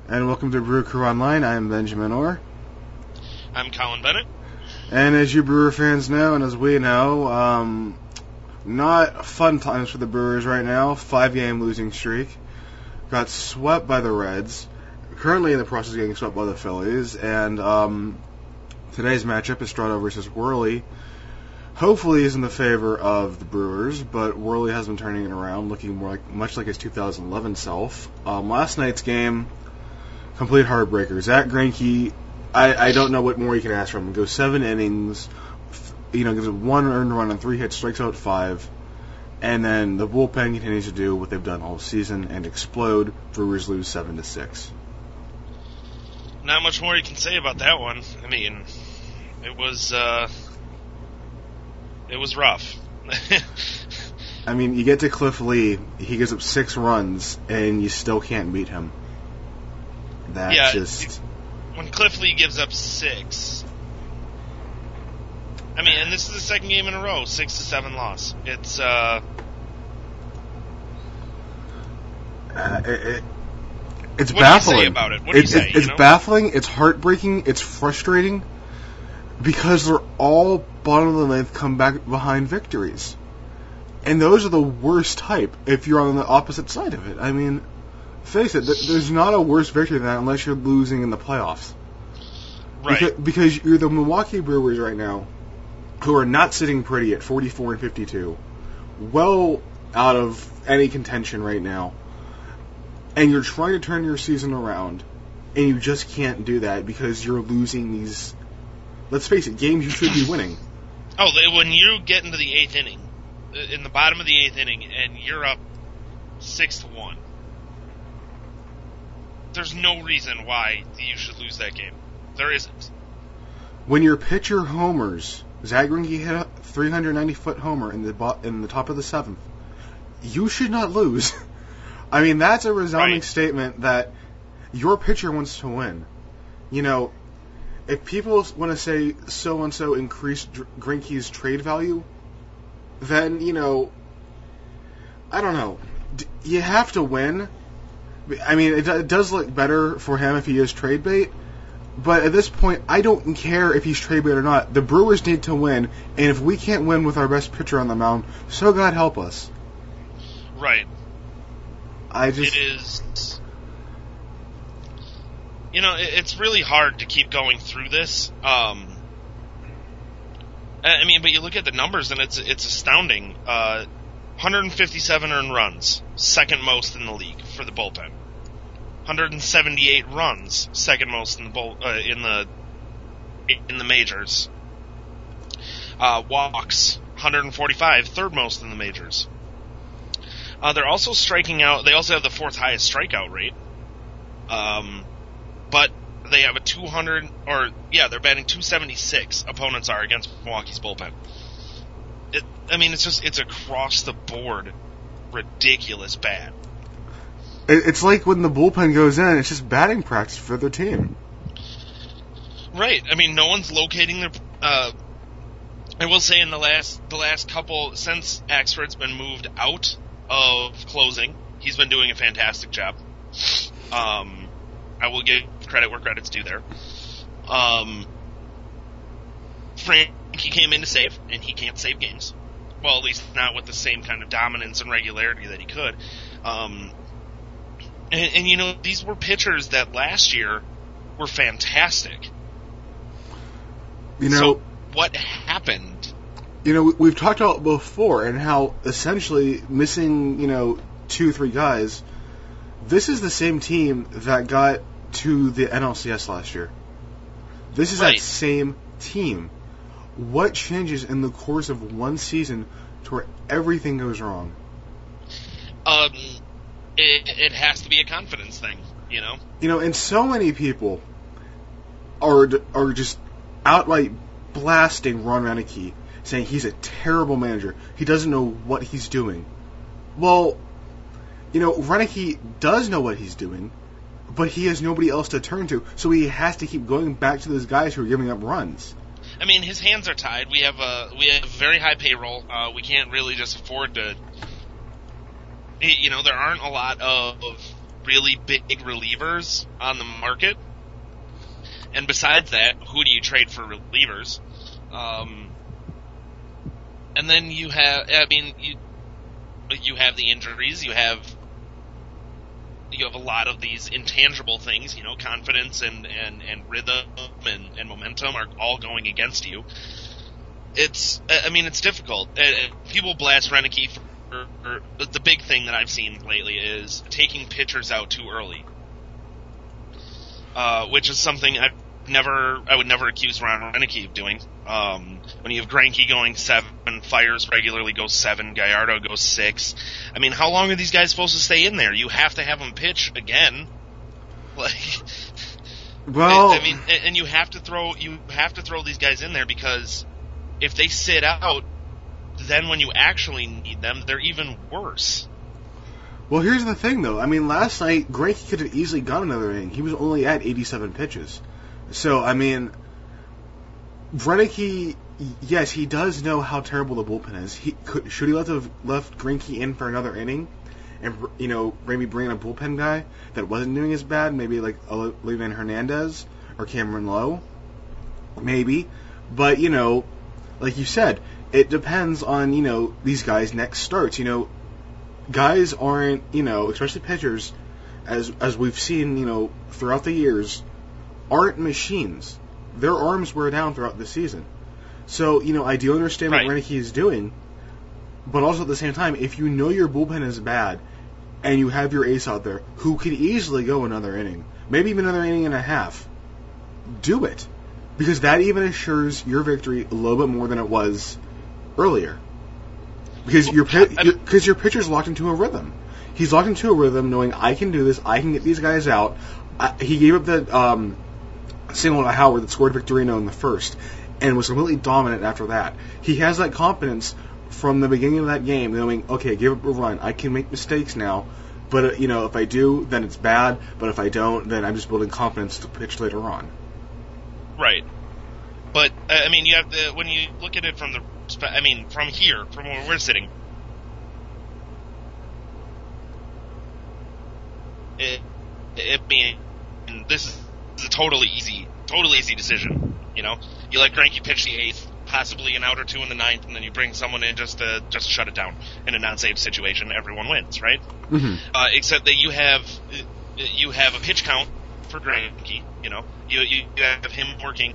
And welcome to Brew Crew Online. I'm Benjamin Orr. I'm Colin Bennett. And as you Brewer fans know, and as we know, not fun times for the Brewers right now. 5-game losing streak. Got swept by the Reds. Currently in the process of getting swept by the Phillies. And today's matchup, Estrada versus Worley, hopefully is in the favor of the Brewers, but Worley has been turning it around, looking much like his 2011 self. Last night's game, complete heartbreaker. Zack Greinke, I don't know what more you can ask from him. Goes 7 innings, gives 1 earned run on 3 hits, strikes out 5, and then the bullpen continues to do what they've done all season and explode. Brewers lose 7-6. Not much more you can say about that one. I mean, it was rough. I mean, you get to Cliff Lee, he gives up 6 runs, and you still can't beat him. That's just... When Cliff Lee gives up 6... I mean, and this is the second game in a row, 6-7 loss. It's, It's what baffling. Do you say about it? What do you say? It's baffling, it's heartbreaking, it's frustrating, because they're all bottom of the ninth comeback behind victories. And those are the worst type if you're on the opposite side of it. I mean, face it, there's not a worse victory than that unless you're losing in the playoffs. Right. Because you're the Milwaukee Brewers right now, who are not sitting pretty at 44-52, well out of any contention right now, and you're trying to turn your season around, and you just can't do that because you're losing these, let's face it, games you should be winning. Oh, when you get into the 8th inning, in the bottom of the 8th inning, and you're up 6-1, there's no reason why you should lose that game. There isn't. When your pitcher homers, Zack Greinke hit a 390-foot homer in the top of the 7th, you should not lose. I mean, that's a resounding statement that your pitcher wants to win. If people want to say so-and-so increased Greinke's trade value, then, I don't know. You have to win. I mean, it does look better for him if he is trade bait, but at this point, I don't care if he's trade bait or not. The Brewers need to win, and if we can't win with our best pitcher on the mound, so God help us. Right. It is... it's really hard to keep going through this. I mean, but you look at the numbers, and it's astounding. 157 earned runs, second most in the league for the bullpen. 178 runs, second most in the in the majors. Walks, 145, third most in the majors. They're also striking out. They also have the 4th highest strikeout rate. But they have a 200, they're batting 276. Opponents are against Milwaukee's bullpen. It's across the board ridiculous bad. It's like when the bullpen goes in, it's just batting practice for their team. Right. I mean, no one's locating their. I will say in the last couple, since Axford's been moved out of closing, he's been doing a fantastic job. I will give credit where credit's due there. Frankie came in to save, and he can't save games. Well, at least not with the same kind of dominance and regularity that he could. And these were pitchers that last year were fantastic. So what happened? We've talked about before and how essentially missing, 2-3 guys, this is the same team that got to the NLCS last year. This is that same team. What changes in the course of one season to where everything goes wrong? It has to be a confidence thing, And so many people are just outright blasting Ron Roenicke, saying he's a terrible manager. He doesn't know what he's doing. Well, Roenicke does know what he's doing, but he has nobody else to turn to, so he has to keep going back to those guys who are giving up runs. I mean, his hands are tied. We have very high payroll. We can't really just afford to. There aren't a lot of really big relievers on the market. And besides that, who do you trade for relievers? And then you have, you have the injuries, you have a lot of these intangible things, confidence and rhythm and momentum are all going against you. It's difficult. People blast Roenicke for the big thing that I've seen lately is taking pitchers out too early, which is something I would never accuse Ron Roenicke of doing. When you have Greinke going 7, Fiers regularly goes 7, Gallardo goes 6. I mean, how long are these guys supposed to stay in there? You have to have them pitch again. Well, and you have to throw these guys in there because if they sit out, then when you actually need them, they're even worse. Well, here's the thing, though. I mean, last night, Greinke could have easily gone another inning. He was only at 87 pitches. So, I mean, Roenicke, yes, he does know how terrible the bullpen is. Should he have left Greinke in for another inning and, maybe bring in a bullpen guy that wasn't doing as bad, maybe like Olivan Hernandez or Cameron Lowe? Maybe. But, like you said, it depends on, these guys' next starts. Guys aren't, especially pitchers, as we've seen, throughout the years, aren't machines. Their arms wear down throughout the season. So, I do understand what Roenicke is doing, but also at the same time, if you know your bullpen is bad, and you have your ace out there, who could easily go another inning, maybe even another inning and a half, do it. Because that even assures your victory a little bit more than it was earlier. Because your pitcher's locked into a rhythm. He's locked into a rhythm knowing, I can do this, I can get these guys out. He gave up the single to Howard that scored Victorino in the first, and was completely dominant after that. He has that confidence from the beginning of that game, knowing, okay, give up a run, I can make mistakes now, but if I do, then it's bad, but if I don't, then I'm just building confidence to pitch later on. Right. But, you have to, when you look at it from from here, from where we're sitting, this is a totally easy decision. You let Greinke pitch the 8th, possibly an out or 2 in the 9th, and then you bring someone in just to shut it down. In a non-save situation, everyone wins, right? Mm-hmm. Except that you have a pitch count for Greinke. You have him working.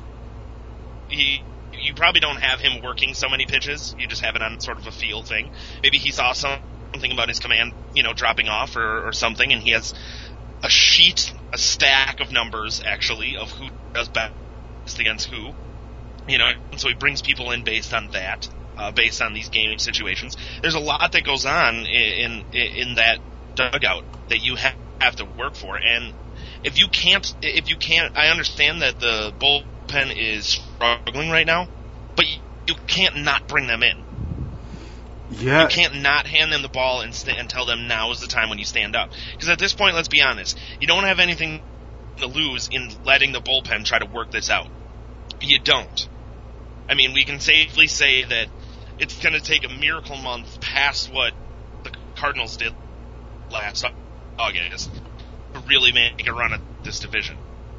You probably don't have him working so many pitches. You just have it on sort of a feel thing. Maybe he saw something about his command, dropping off or something, and he has a stack of numbers, actually, of who does best against who. And so he brings people in based on that, based on these game situations. There's a lot that goes on in that dugout that you have to work for, and if you can't, I understand that the bullpen is struggling right now, but you can't not bring them in. Yeah. You can't not hand them the ball and tell them now is the time when you stand up. Because at this point, let's be honest, you don't have anything to lose in letting the bullpen try to work this out. You don't. We can safely say that it's going to take a miracle month past what the Cardinals did last August to really make a run at this division.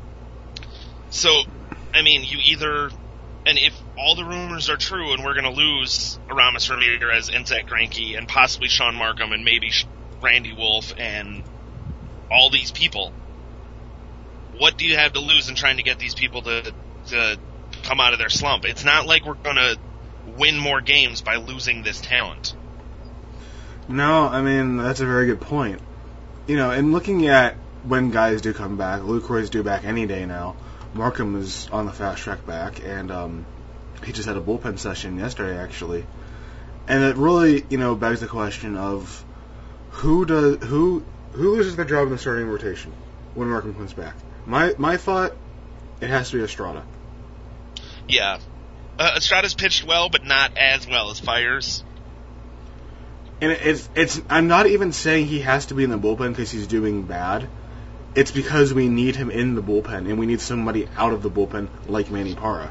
So, you either, and if all the rumors are true and we're going to lose Aramis Ramirez and Zach Greinke and possibly Sean Markham and maybe Randy Wolf and all these people, what do you have to lose in trying to get these people to come out of their slump? It's not like we're going to win more games by losing this talent. No, that's a very good point. And looking at when guys do come back, Lucroy's due back any day now. Markham is on the fast track back, and he just had a bullpen session yesterday, actually. And it really, begs the question of who loses their job in the starting rotation when Markham comes back. My thought, it has to be Estrada. Yeah. Estrada's pitched well, but not as well as Fiers. And it's I'm not even saying he has to be in the bullpen because he's doing bad. It's because we need him in the bullpen, and we need somebody out of the bullpen like Manny Parra.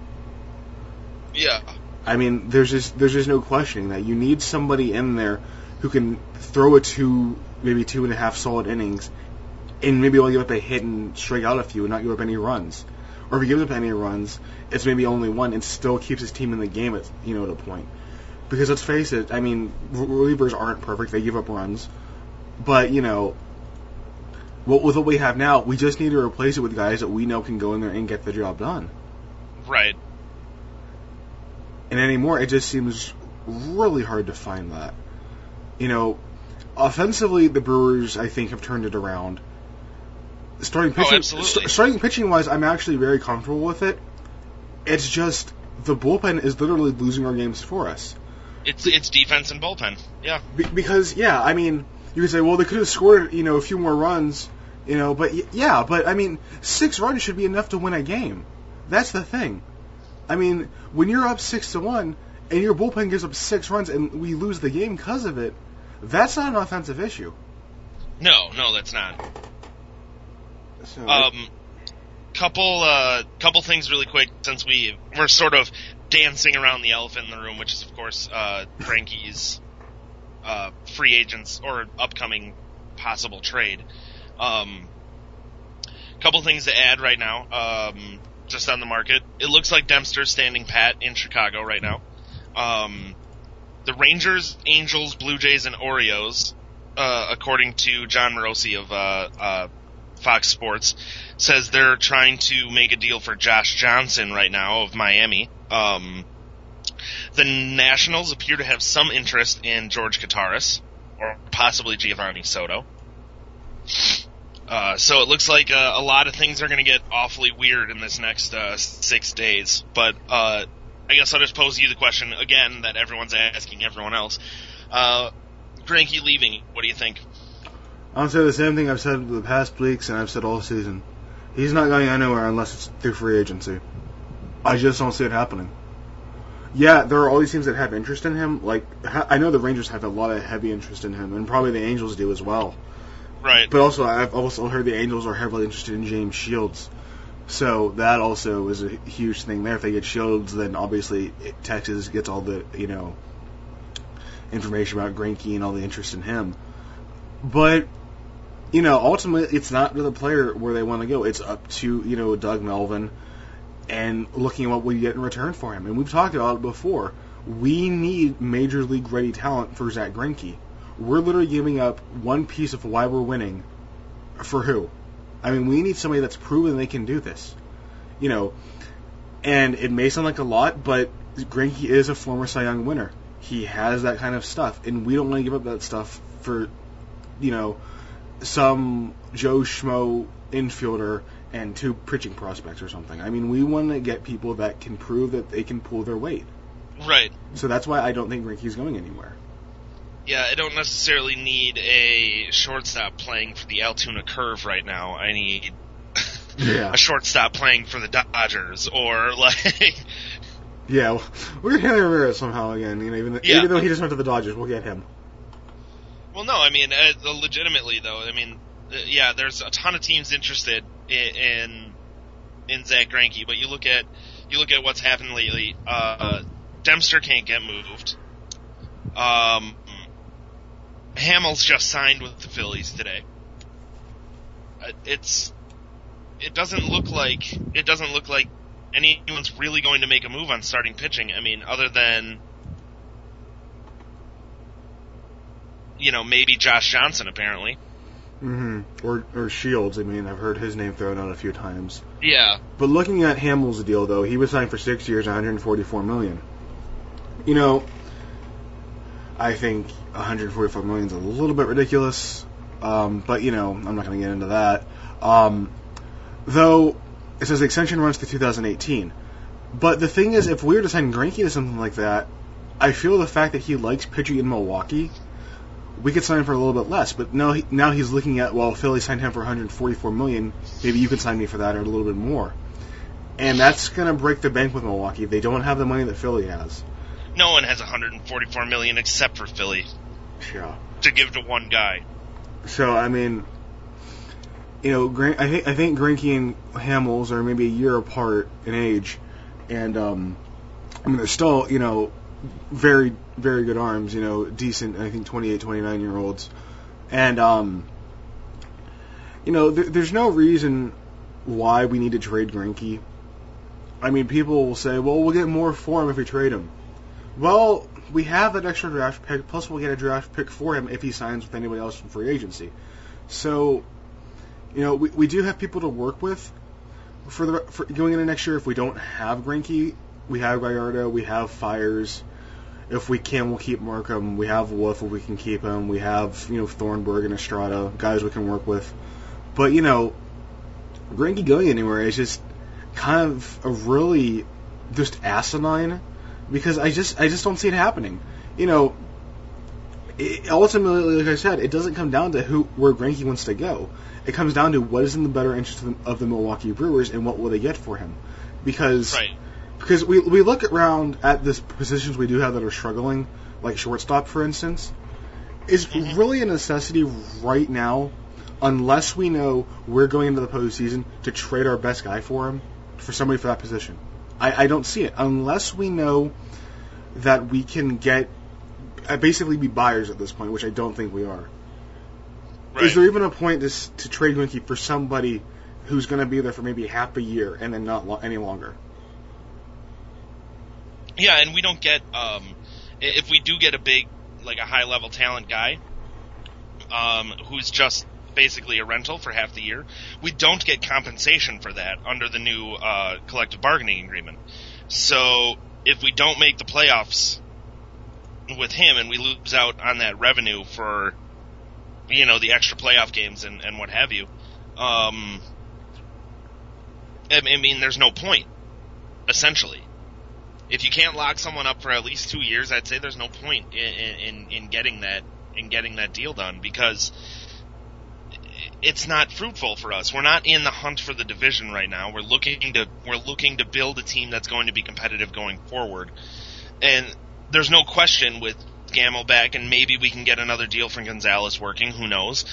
Yeah. There's just no questioning that. You need somebody in there who can throw maybe 2.5 solid innings and maybe only give up a hit and strike out a few and not give up any runs. Or if he gives up any runs, it's maybe only one and still keeps his team in the game at a point. Because let's face it, I mean, relievers aren't perfect; they give up runs. But with what we have now, we just need to replace it with guys that we know can go in there and get the job done. Right. And anymore, it just seems really hard to find that. Offensively, the Brewers, I think, have turned it around. Starting pitching wise, I'm actually very comfortable with it. It's just the bullpen is literally losing our games for us. It's defense and bullpen, yeah. Because I mean, you could say, well, they could have scored a few more runs, but I mean, 6 runs should be enough to win a game. That's the thing. I mean, when you're up 6-1 and your bullpen gives up 6 runs and we lose the game because of it, that's not an offensive issue. No, that's not. So, couple things really quick, since we're sort of dancing around the elephant in the room, which is of course Greinke's free agents or upcoming possible trade. Couple things to add right now, just on the market. It looks like Dempster's standing pat in Chicago right now. The Rangers, Angels, Blue Jays, and Orioles, according to John Morosi of Fox Sports, says they're trying to make a deal for Josh Johnson right now of Miami. The Nationals appear to have some interest in George Kataris, or possibly Giovanni Soto. So it looks like a lot of things are going to get awfully weird in this next 6 days. But I guess I'll just pose you the question again that everyone's asking everyone else. Greinke leaving, what do you think? I'll say the same thing I've said the past weeks and I've said all season. He's not going anywhere unless it's through free agency. I just don't see it happening. Yeah, there are all these teams that have interest in him. Like, I know the Rangers have a lot of heavy interest in him, and probably the Angels do as well. Right. But also, I've also heard the Angels are heavily interested in James Shields. So that also is a huge thing there. If they get Shields, then obviously Texas gets all the, information about Greinke and all the interest in him. But, ultimately, it's not to the player where they want to go. It's up to, Doug Melvin and looking at what we get in return for him. And we've talked about it before. We need major league ready talent for Zach Greinke. We're literally giving up one piece of why we're winning for who? I mean, we need somebody that's proven they can do this. And it may sound like a lot, but Greinke is a former Cy Young winner. He has that kind of stuff, and we don't want to give up that stuff for, some Joe Schmo infielder and 2 pitching prospects or something. I mean, we want to get people that can prove that they can pull their weight. Right. So that's why I don't think Greinke's going anywhere. Yeah, I don't necessarily need a shortstop playing for the Altoona Curve right now. I need a shortstop playing for the Dodgers, or Yeah, well, we're going to get Ramirez somehow again. Even though he just went to the Dodgers, we'll get him. Well, no, I mean, legitimately though, I mean, there's a ton of teams interested in Zach Greinke, but you look at what's happened lately. Dempster can't get moved. Hamels just signed with the Phillies today. It doesn't look like anyone's really going to make a move on starting pitching. I mean, other than maybe Josh Johnson apparently. Mm-hmm. Or Shields. I mean, I've heard his name thrown out a few times. Yeah. But looking at Hamels' deal, though, he was signed for 6 years, $144 million. I think $144 million is a little bit ridiculous, but I'm not going to get into that. Though it says the extension runs to 2018. But the thing is, if we were to sign Greinke to something like that, I feel the fact that he likes pitching in Milwaukee, we could sign him for a little bit less. But now he's looking at, well, Philly signed him for $144 million. Maybe you could sign me for that or a little bit more. And that's going to break the bank with Milwaukee. They don't have the money that Philly has. No one has $144 million except for Philly. Yeah. To give to one guy. So, I mean, I think Greinke and Hamels are maybe a year apart in age, and they're still very, very good arms. Decent. I think 28, 29-year-olds, and there's no reason why we need to trade Greinke. I mean, people will say, well, we'll get more for him if we trade him. Well, we have that extra draft pick, plus we'll get a draft pick for him if he signs with anybody else from free agency. So, we do have people to work with for going into next year. If we don't have Greinke, we have Gallardo, we have Fires. If we can, we'll keep Markham. We have Wolf if we can keep him. We have, Thornburg and Estrada, guys we can work with. But, Greinke going anywhere is just kind of a really just asinine, because I just don't see it happening. Ultimately, like I said, it doesn't come down to where Greinke wants to go. It comes down to what is in the better interest of the Milwaukee Brewers and what will they get for him. Because we look around at the positions we do have that are struggling, like shortstop, for instance. Is really a necessity right now, unless we know we're going into the postseason, to trade our best guy for somebody for that position. I don't see it. Unless we know that we can basically be buyers at this point, which I don't think we are. Right. Is there even a point to trade Greinke for somebody who's going to be there for maybe half a year and then not any longer? Yeah, and we don't get, if we do get a big, like a high-level talent guy, who's just basically a rental for half the year, we don't get compensation for that under the new collective bargaining agreement. So if we don't make the playoffs with him and we lose out on that revenue for, the extra playoff games and what have you, I mean, there's no point, essentially. If you can't lock someone up for at least 2 years, I'd say there's no point in getting that deal done, because it's not fruitful for us. We're not in the hunt for the division right now. We're looking to build a team that's going to be competitive going forward. And there's no question with Gamel back, and maybe we can get another deal from Gonzalez working. Who knows?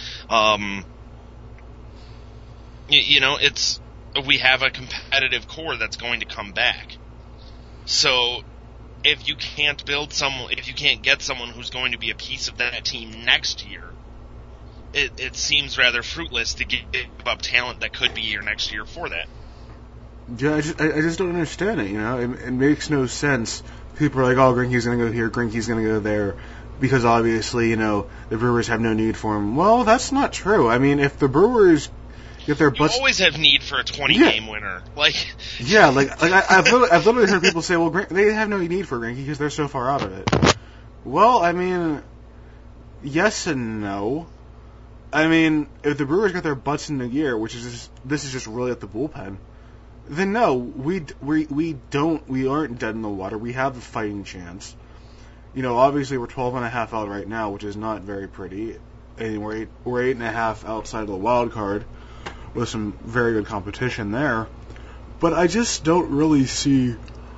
We have a competitive core that's going to come back. So if you can't get someone who's going to be a piece of that team next year, it seems rather fruitless to give up talent that could be here next year for that. Yeah, I just don't understand it. It makes no sense. People are like, oh, Greinke's going to go here, Greinke's going to go there, because obviously, the Brewers have no need for him. Well, that's not true. I mean, if the Brewers get their butts... You always have need for a 20-game winner. I've literally heard people say, well, they have no need for Greinke because they're so far out of it. Well, I mean, yes and no. I mean, if the Brewers got their butts in the gear, this is just really at the bullpen, then no, we aren't dead in the water. We have a fighting chance. Obviously we're 12.5 out right now, which is not very pretty. And we're 8.5 outside of the wild card, with some very good competition there. But I just don't really see.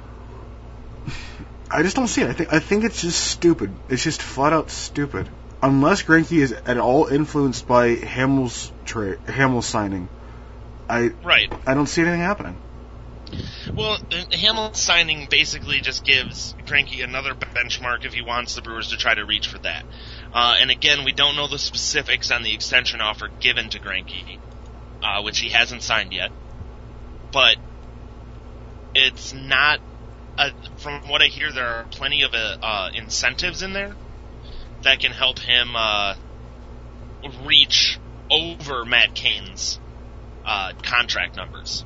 I just don't see it. I think it's just stupid. It's just flat out stupid. Unless Greinke is at all influenced by Hamel's signing, I don't see anything happening. Well, Hamel signing basically just gives Greinke another benchmark if he wants the Brewers to try to reach for that. And again, we don't know the specifics on the extension offer given to Greinke, which he hasn't signed yet. But it's not. From what I hear, there are plenty of incentives in there that can help him reach over Matt Cain's contract numbers.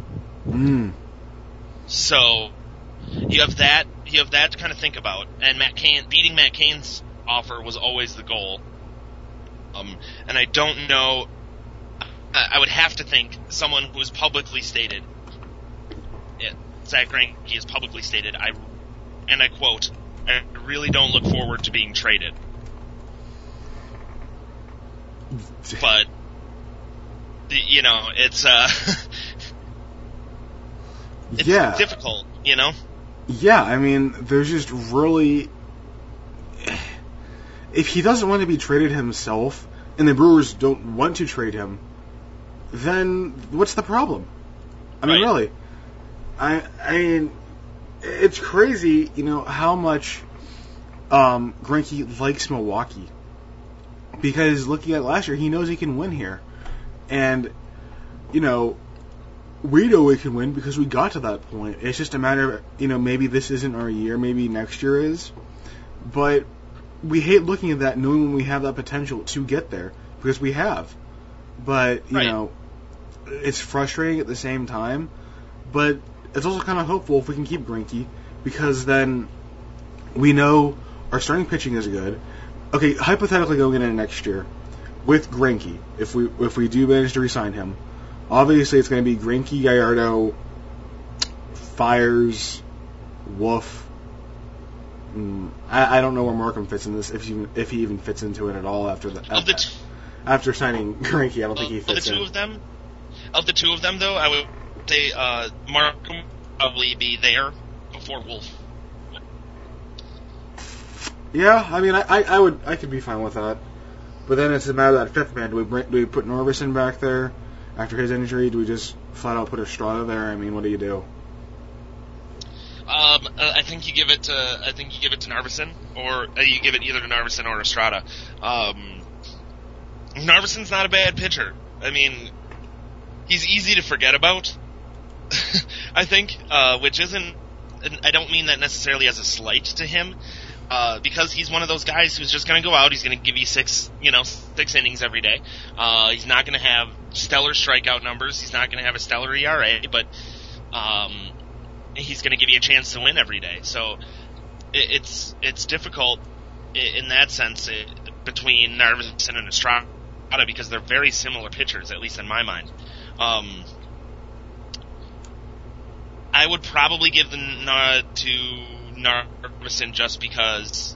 So you have that to kind of think about. And beating Matt Cain's offer was always the goal. And I don't know. I would have to think someone who is publicly stated. Zach Greinke has publicly stated, I quote, "I really don't look forward to being traded." But it's it's difficult, Yeah, I mean, there's just really, if he doesn't want to be traded himself, and the Brewers don't want to trade him, then what's the problem? I mean, really, I mean, it's crazy, how much Greinke likes Milwaukee. Because looking at last year, he knows he can win here. And, you know, we know we can win because we got to that point. It's just a matter of, you know, maybe this isn't our year, maybe next year is. But we hate looking at that knowing when we have that potential to get there, because we have. But, you know, it's frustrating at the same time, but it's also kind of hopeful if we can keep Greinke, because then we know our starting pitching is good. Okay, hypothetically going into next year, with Greinke, if we do manage to re-sign him, obviously it's going to be Greinke, Gallardo, Fiers, Wolf. I don't know where Markham fits in this, if he even fits into it at all after after signing Greinke. I don't think he fits in. Of the two of them, though, I would say Markham would probably be there before Wolf. Yeah, I mean, I could be fine with that. But then it's a matter of that fifth man. Do we put Norvison back there after his injury? Do we just flat out put Estrada there? I mean, what do you do? I think you give it to Narveson, or you give it either to Narveson or Estrada. Narveson's not a bad pitcher. I mean, he's easy to forget about. I think, which isn't. I don't mean that necessarily as a slight to him, because he's one of those guys who's just going to go out. He's going to give you six innings every day. He's not going to have stellar strikeout numbers. He's not going to have a stellar ERA, but he's going to give you a chance to win every day. So it's difficult in that sense between Narveson and Estrada, because they're very similar pitchers, at least in my mind. I would probably give the nod to Narveson just because,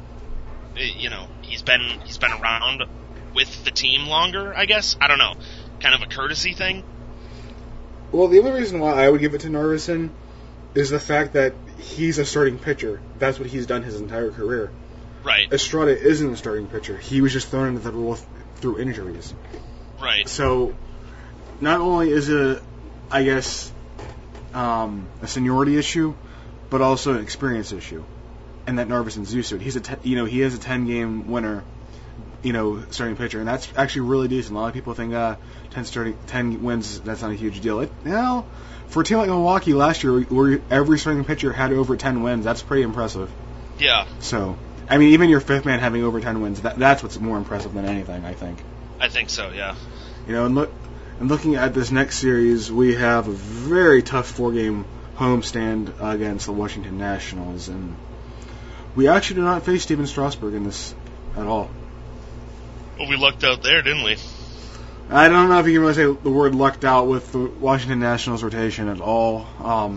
he's been around with the team longer, I guess. I don't know. Kind of a courtesy thing. Well, the only reason why I would give it to Narveson is the fact that he's a starting pitcher. That's what he's done his entire career. Right. Estrada isn't a starting pitcher. He was just thrown into the role through injuries. Right. So, not only is it, I guess, a seniority issue, but also an experience issue, and that Narveson's used to it. He's he is a 10-game winner, starting pitcher, and that's actually really decent. A lot of people think 10 wins, that's not a huge deal. For a team like Milwaukee last year, where every starting pitcher had over 10 wins, that's pretty impressive. Yeah. So, I mean, even your fifth man having over 10 wins, that's what's more impressive than anything, I think. I think so, yeah. And looking at this next series, we have a very tough 4-game homestand against the Washington Nationals, and we actually did not face Steven Strasburg in this at all. Well, we lucked out there, didn't we? I don't know if you can really say the word lucked out with the Washington Nationals rotation at all.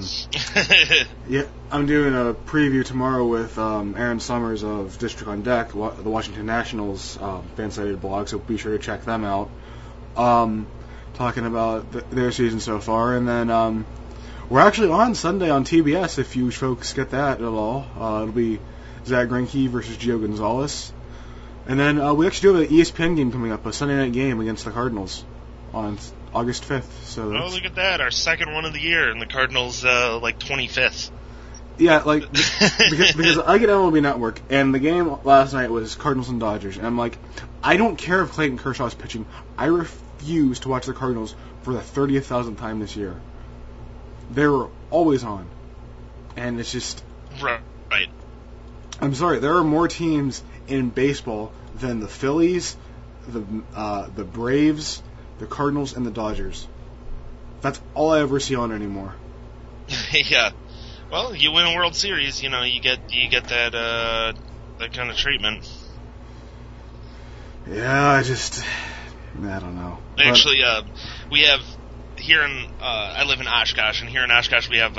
Yeah, I'm doing a preview tomorrow with Aaron Summers of District on Deck, the Washington Nationals fan-sided blog, so be sure to check them out. Talking about their season so far, and then we're actually on Sunday on TBS if you folks get that at all. It'll be Zach Greinke versus Gio Gonzalez. And then we actually do have an ESPN game coming up, a Sunday night game against the Cardinals on August 5th. So look at that, our second one of the year, and the Cardinals 25th. Yeah, because I get MLB Network, and the game last night was Cardinals and Dodgers, and I'm like, I don't care if Clayton Kershaw's pitching. I refuse to watch the Cardinals for the 30,000th time this year. They were always on, and it's just right. I'm sorry, there are more teams in baseball than the Phillies, the Braves, the Cardinals, and the Dodgers. That's all I ever see on anymore. Yeah. Well, you win a World Series, you get that kind of treatment. Yeah, I don't know. Actually, we have here in I live in Oshkosh, and here in Oshkosh we have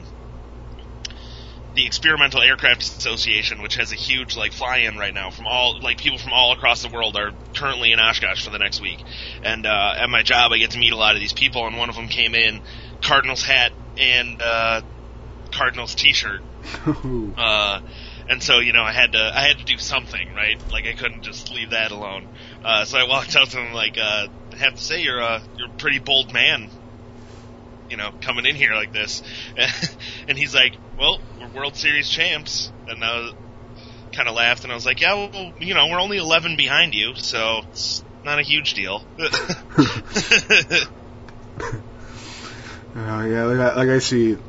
the Experimental Aircraft Association, which has a huge fly-in right now from people from all across the world are currently in Oshkosh for the next week. And at my job, I get to meet a lot of these people, and one of them came in Cardinals hat and Cardinals t-shirt. And so I had to do something, right? I couldn't just leave that alone. So I walked up to him I have to say you're a pretty bold man, coming in here like this. And he's like, well, we're World Series champs. And I kind of laughed, and I was like, yeah, well, we're only 11 behind you, so not a huge deal. Yeah, like I see,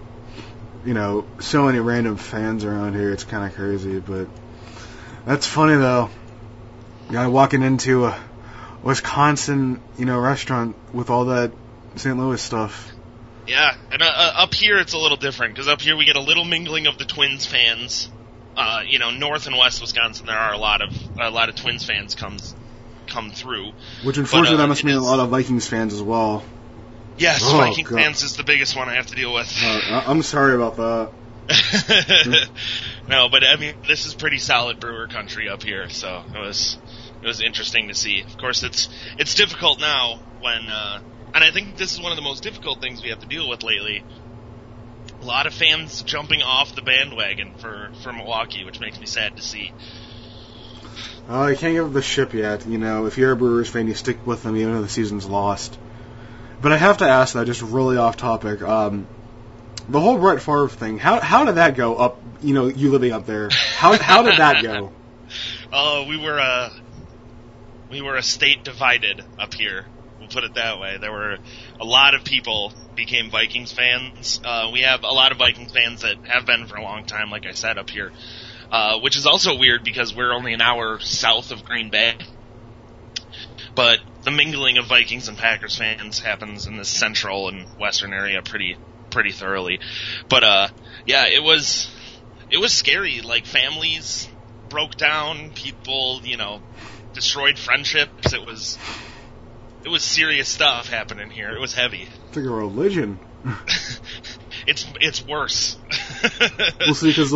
so many random fans around here. It's kind of crazy, but that's funny though. Walking into a Wisconsin, restaurant with all that St. Louis stuff. Yeah, and up here it's a little different, because up here we get a little mingling of the Twins fans. North and West Wisconsin, there are a lot of Twins fans come through. Which unfortunately that must mean a lot of Vikings fans as well. Yes, Viking fans is the biggest one I have to deal with. I'm sorry about that. No, but I mean, this is pretty solid Brewer country up here, so it was interesting to see. Of course, it's difficult now when, and I think this is one of the most difficult things we have to deal with lately. A lot of fans jumping off the bandwagon for Milwaukee, which makes me sad to see. Oh, you can't give up the ship yet. If you're a Brewers fan, you stick with them even though the season's lost. But I have to ask, though, just really off topic, the whole Brett Favre thing, how did that go up, you living up there? How did that go? Oh, we were a state divided up here. We'll put it that way. There were a lot of people became Vikings fans. We have a lot of Vikings fans that have been for a long time, like I said, up here. Which is also weird because we're only an hour south of Green Bay. But the mingling of Vikings and Packers fans happens in this central and western area pretty thoroughly. But yeah, it was scary. Like, families broke down, people, destroyed friendships. It was serious stuff happening here. It was heavy. It's like a religion. It's worse. Well, see, because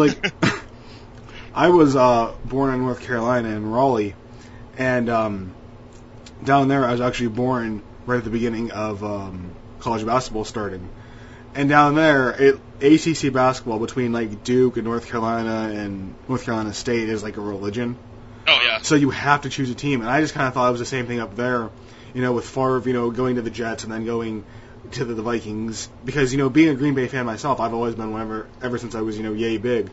I was born in North Carolina in Raleigh, and down there I was actually born right at the beginning of college basketball starting. And down there, ACC basketball between Duke and North Carolina State is like a religion. Oh yeah. So you have to choose a team, and I just kind of thought it was the same thing up there, with Favre, going to the Jets and then going to the Vikings. Because being a Green Bay fan myself, I've always been ever since I was yay big.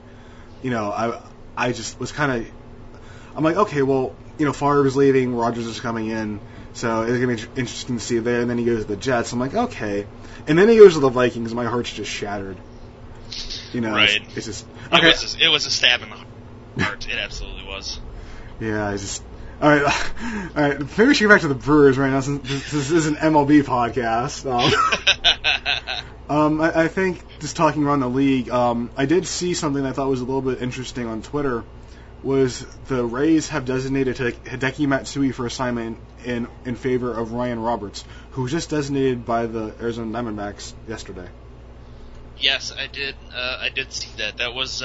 I just was kind of, I'm like, okay, well, Favre's leaving, Rodgers is coming in, so it's going to be interesting to see there. And then he goes to the Jets. I'm like, okay. And then he goes to the Vikings. My heart's just shattered. Right. It's just okay. It was a stab in the heart. It absolutely was. Yeah, all right. Maybe we should get back to the Brewers right now, since this is an MLB podcast. I think just talking around the league, I did see something I thought was a little bit interesting on Twitter. Was the Rays have designated Hideki Matsui for assignment in favor of Ryan Roberts, who was just designated by the Arizona Diamondbacks yesterday. Yes, I did. I did see that. That was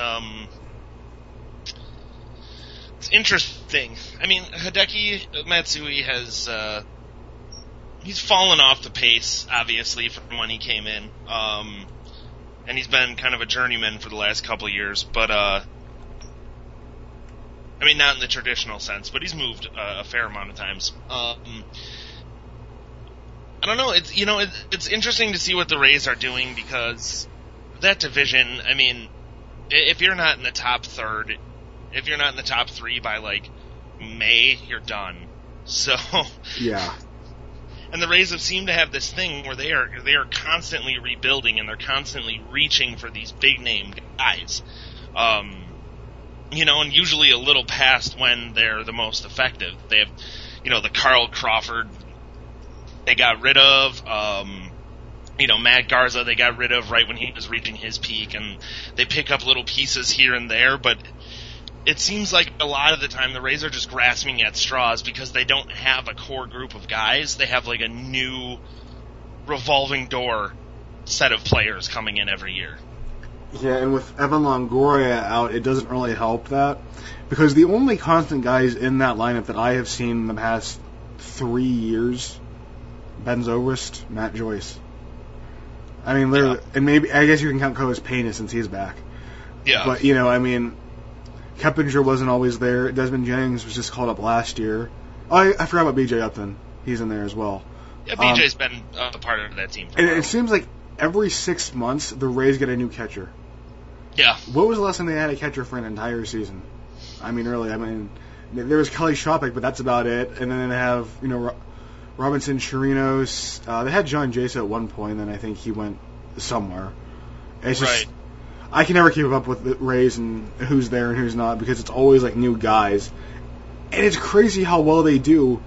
it's interesting. I mean, Hideki Matsui has he's fallen off the pace, obviously, from when he came in, and he's been kind of a journeyman for the last couple of years. But I mean, not in the traditional sense, but he's moved a fair amount of times. I don't know. It's interesting to see what the Rays are doing, because that division. I mean, if you're not in the top third, if you're not in the top three by May, you're done. So yeah. And the Rays have seemed to have this thing where they are constantly rebuilding, and they're constantly reaching for these big name guys. And usually a little past when they're the most effective. They have, the Carl Crawford they got rid of, Matt Garza they got rid of right when he was reaching his peak, and they pick up little pieces here and there, but it seems like a lot of the time the Rays are just grasping at straws because they don't have a core group of guys. They have a new revolving door set of players coming in every year. Yeah, and with Evan Longoria out, it doesn't really help that, because the only constant guys in that lineup that I have seen in the past 3 years, Ben Zobrist, Matt Joyce. I mean, literally, and maybe, I guess you can count Carlos Pena since he's back. Yeah. But, Keppinger wasn't always there. Desmond Jennings was just called up last year. Oh, I forgot about B.J. Upton. He's in there as well. Yeah, B.J.'s been a part of that team for a while. It seems like every 6 months, the Rays get a new catcher. Yeah. What was the last time they had a catcher for an entire season? I mean, really, there was Kelly Shopik, but that's about it. And then they have, Robinson, Chirinos. They had John Jace at one point, and then I think he went somewhere. It's just, I can never keep up with the Rays and who's there and who's not because it's always like new guys. And it's crazy how well they do,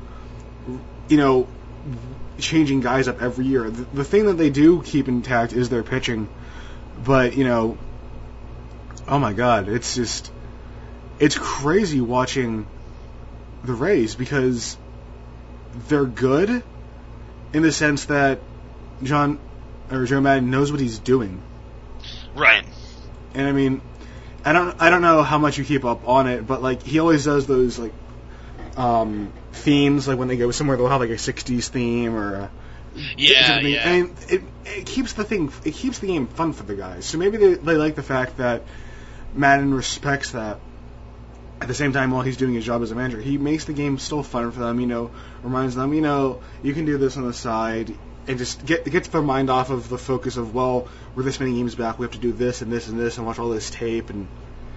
changing guys up every year. The thing that they do keep intact is their pitching. But, oh my God, it's crazy watching the Rays because they're good in the sense that Joe Madden knows what he's doing. Right. And I mean, I don't know how much you keep up on it, but like he always does those like themes, like when they go somewhere they'll have like a 60s theme or yeah. And it keeps the game fun for the guys. So maybe they like the fact that Madden respects that. At the same time, while he's doing his job as a manager, he makes the game still fun for them. Reminds them, you can do this on the side, and just gets their mind off of the focus of, well, we're this many games back, we have to do this and this and this, and watch all this tape. And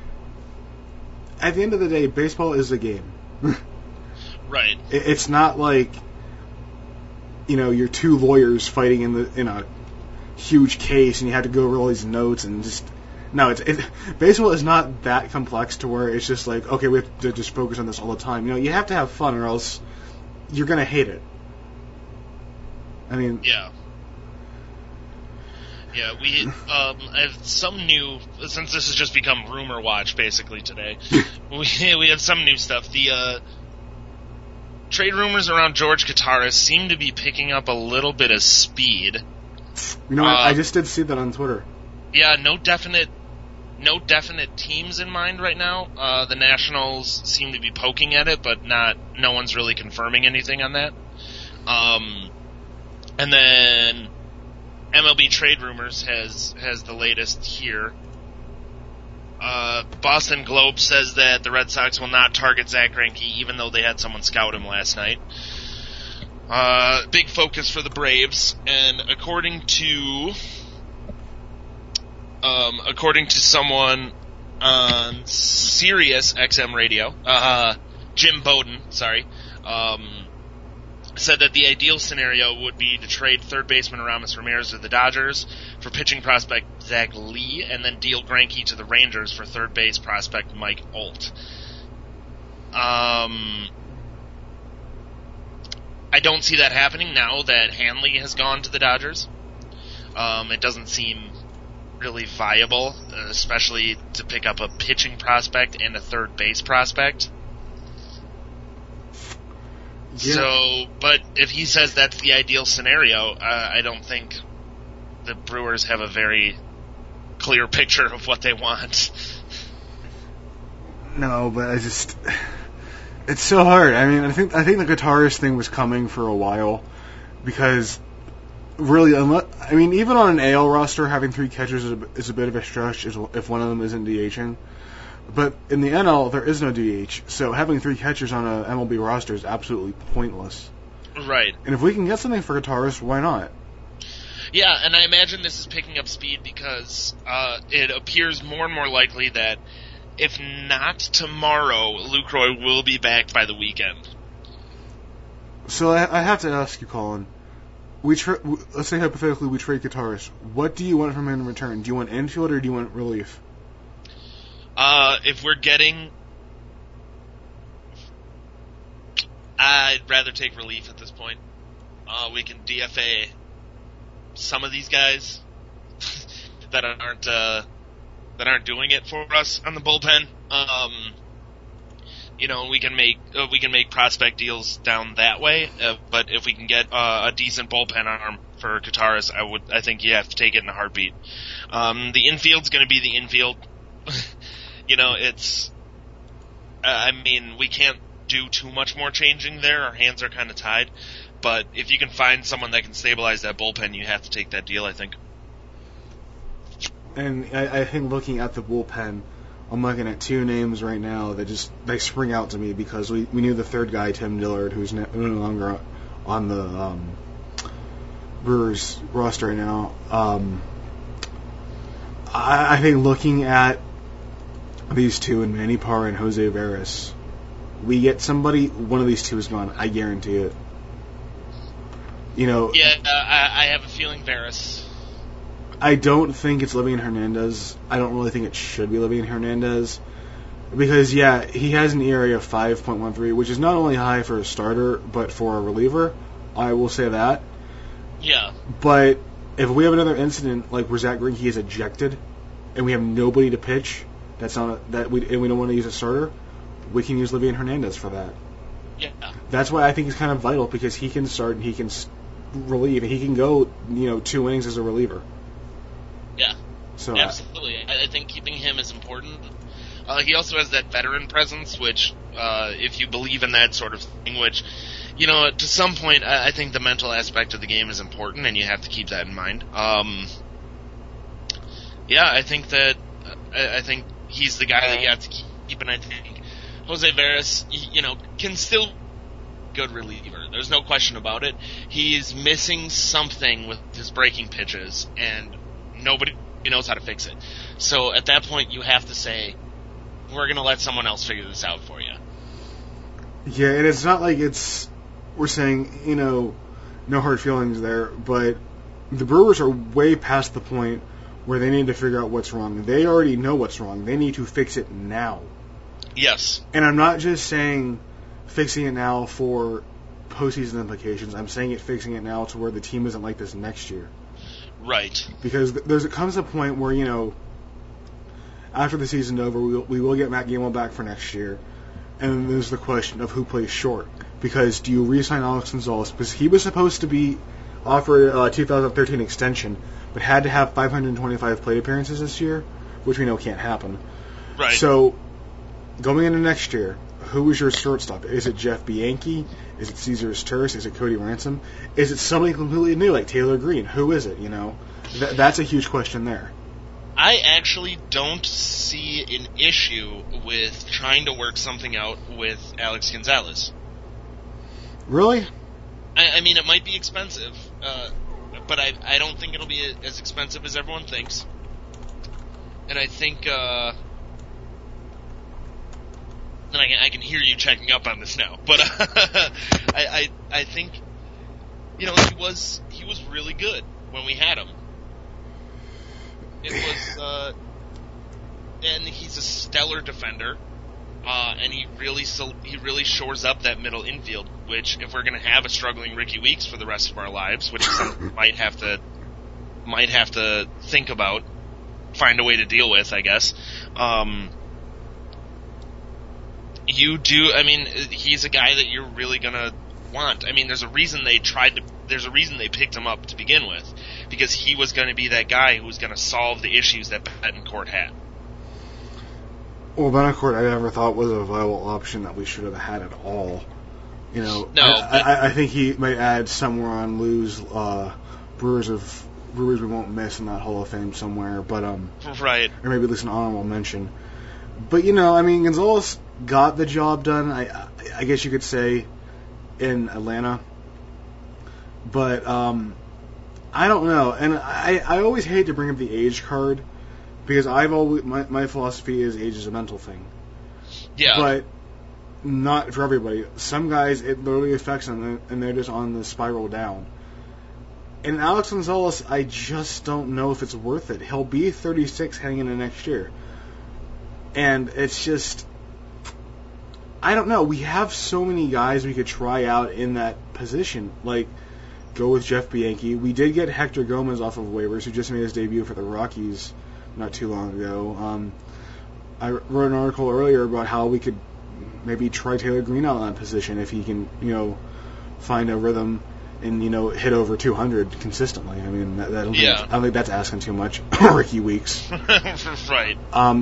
at the end of the day, baseball is a game. Right. It's not like you're two lawyers fighting in a huge case, and you have to go over all these notes and just. No, baseball is not that complex to where it's just like, okay, we have to just focus on this all the time. You have to have fun or else you're going to hate it. I mean... Yeah, we have some new... Since this has just become Rumor Watch, basically, today, we have some new stuff. The trade rumors around George Kottaras seem to be picking up a little bit of speed. I just did see that on Twitter. Yeah, no definite teams in mind right now. The Nationals seem to be poking at it, but no one's really confirming anything on that. And then MLB Trade Rumors has the latest here. Boston Globe says that the Red Sox will not target Zach Greinke, even though they had someone scout him last night. Big focus for the Braves, and according to someone on Sirius XM Radio, Jim Bowden, said that the ideal scenario would be to trade third baseman Aramis Ramirez to the Dodgers for pitching prospect Zach Lee, and then deal Greinke to the Rangers for third base prospect Mike Olt. I don't see that happening now that Hanley has gone to the Dodgers. It doesn't seem really viable, especially to pick up a pitching prospect and a third base prospect. Yeah. So, but if he says that's the ideal scenario, I don't think the Brewers have a very clear picture of what they want. No, but it's so hard. I mean, I think the Kottaras thing was coming for a while because really, even on an AL roster, having three catchers is a bit of a stretch if one of them isn't DHing. But in the NL, there is no DH, so having three catchers on a MLB roster is absolutely pointless. Right. And if we can get something for Kottaras, why not? Yeah, and I imagine this is picking up speed because it appears more and more likely that if not tomorrow, Lucroy will be back by the weekend. So I have to ask you, Colin. Let's say hypothetically we trade Kottaras. What do you want from him in return? Do you want infield or do you want relief? If we're getting... I'd rather take relief at this point. We can DFA some of these guys that aren't doing it for us on the bullpen. We can make prospect deals down that way. But if we can get a decent bullpen arm for Kottaras, I think you have to take it in a heartbeat. The infield's going to be the infield. We can't do too much more changing there. Our hands are kind of tied. But if you can find someone that can stabilize that bullpen, you have to take that deal, I think. And I think looking at the bullpen, I'm looking at two names right now that they spring out to me because we knew the third guy, Tim Dillard, who's no longer on the Brewers roster right now. I think looking at these two and Manny Parra and Jose Veras, we get somebody, one of these two is gone. I guarantee it. Yeah, I have a feeling Varys. I don't think it's Livian Hernandez. I don't really think it should be Livian Hernandez. Because, he has an ERA of 5.13, which is not only high for a starter, but for a reliever. I will say that. Yeah. But if we have another incident like where Zach Greinke is ejected, and we have nobody to pitch, and we don't want to use a starter, we can use Livian Hernandez for that. Yeah. That's why I think he's kind of vital, because he can start and he can relieve, and he can go 2 innings as a reliever. Yeah. So absolutely. I think keeping him is important. He also has that veteran presence, which, if you believe in that sort of thing, which, to some point, I think the mental aspect of the game is important, and you have to keep that in mind. I think that, I think he's the guy that you have to keep, and I think Jose Varys, can still be a good reliever. There's no question about it. He's missing something with his breaking pitches, and nobody knows how to fix it. So at that point, you have to say, we're going to let someone else figure this out for you. Yeah, and it's not like we're saying, no hard feelings there, but the Brewers are way past the point where they need to figure out what's wrong. They already know what's wrong. They need to fix it now. Yes. And I'm not just saying fixing it now for postseason implications. I'm saying fixing it now to where the team isn't like this next year. Right. Because comes a point where, after the season's over, we will get Matt Gamble back for next year. And then there's the question of who plays short. Because do you re-sign Alex Gonzalez? Because he was supposed to be offered a 2013 extension, but had to have 525 plate appearances this year, which we know can't happen. Right. So, going into next year, who is your shortstop? Is it Jeff Bianchi? Is it Cesar Turris? Is it Cody Ransom? Is it somebody completely new like Taylor Green? Who is it, That's a huge question there. I actually don't see an issue with trying to work something out with Alex Gonzalez. Really? I mean, it might be expensive, but I don't think it'll be as expensive as everyone thinks. And I think, and I can hear you checking up on this now, but I think, he was really good when we had him. It was, and he's a stellar defender, and he really shores up that middle infield. Which, if we're going to have a struggling Ricky Weeks for the rest of our lives, which is something we might have to think about, find a way to deal with, I guess. He's a guy that you're really going to want. I mean, there's a reason they picked him up to begin with, because he was going to be that guy who was going to solve the issues that Betancourt had. Well, Betancourt I never thought was a viable option that we should have had at all. No, I think he might add somewhere on Lou's Brewers we won't miss in that Hall of Fame somewhere, but right, or maybe at least an honorable mention. But Gonzalez got the job done. I guess you could say in Atlanta, but I don't know, and I always hate to bring up the age card because my philosophy is age is a mental thing. Yeah, but not for everybody. Some guys, it literally affects them, and they're just on the spiral down. And Alex Gonzalez, I just don't know if it's worth it. He'll be 36 heading into next year. And it's just, I don't know. We have so many guys we could try out in that position. Like, go with Jeff Bianchi. We did get Hector Gomez off of waivers, who just made his debut for the Rockies not too long ago. I wrote an article earlier about how we could maybe try Taylor Green out in that position if he can, find a rhythm and, hit over 200 consistently. I mean, I don't think that's asking too much. Ricky Weeks. Right.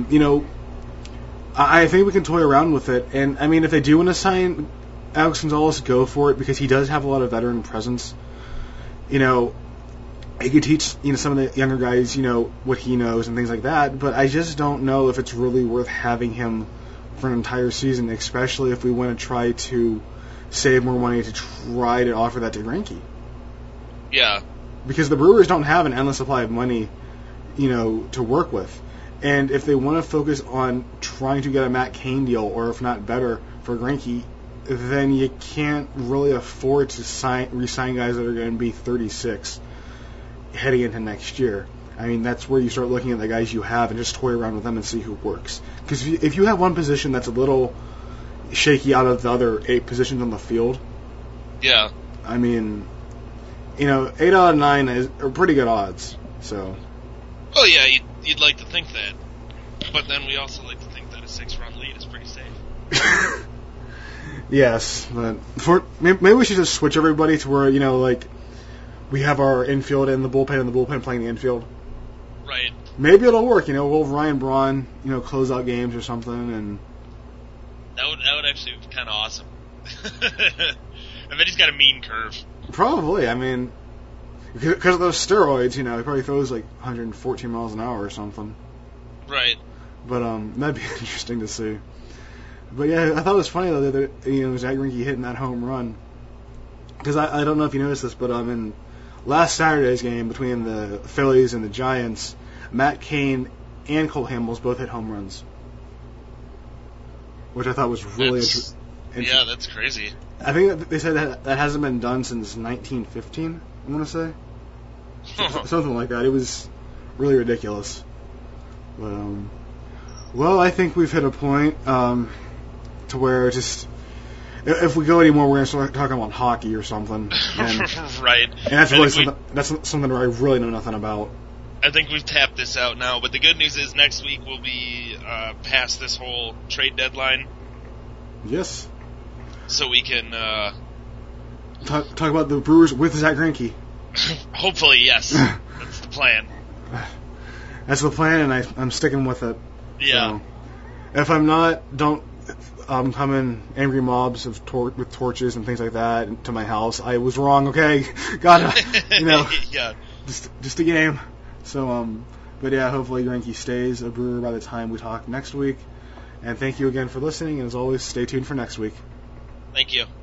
I think we can toy around with it. And, I mean, if they do want to sign Alex Gonzalez, go for it, because he does have a lot of veteran presence. He could teach, some of the younger guys, what he knows and things like that. But I just don't know if it's really worth having him for an entire season, especially if we want to try to save more money to try to offer that to Greinke. Yeah. Because the Brewers don't have an endless supply of money, to work with. And if they want to focus on trying to get a Matt Cain deal, or if not better, for Greinke, then you can't really afford to re-sign guys that are going to be 36 heading into next year. I mean, that's where you start looking at the guys you have and just toy around with them and see who works. Because if you have one position that's a little shaky out of the other 8 positions on the field, yeah, I mean, 8 out of 9 are pretty good odds. So. Oh yeah, you'd like to think that, but then we also like to think that a 6-run lead is pretty safe. Yes, but maybe we should just switch everybody to where we have our infield and the bullpen playing the infield. Right. Maybe it'll work. We'll have Ryan Braun, close out games or something, and that would actually be kind of awesome. I bet he's got a mean curve. Probably. I mean, because of those steroids, he probably throws like 114 miles an hour or something. Right. But that'd be interesting to see. But yeah, I thought it was funny though that Zach Greinke hitting that home run. Because I don't know if you noticed this, but in last Saturday's game between the Phillies and the Giants, Matt Cain and Cole Hamels both hit home runs, which I thought was really interesting. Yeah, that's crazy. I think they said that hasn't been done since 1915. I want to say something like that. It was really ridiculous. But well, I think we've hit a point to where just if we go anymore, we're going to start talking about hockey or something. And, right. And that's really something I really know nothing about. I think we've tapped this out now, but the good news is next week we'll be past this whole trade deadline. Yes. So we can talk about the Brewers with Zach Greinke. Hopefully, yes. That's the plan. That's the plan, and I'm sticking with it. Yeah. So, if I'm not, don't come in angry mobs with torches and things like that to my house. I was wrong. Okay, gotta yeah. Just a game. So but yeah, hopefully Greinke stays a Brewer by the time we talk next week. And thank you again for listening. And as always, stay tuned for next week. Thank you.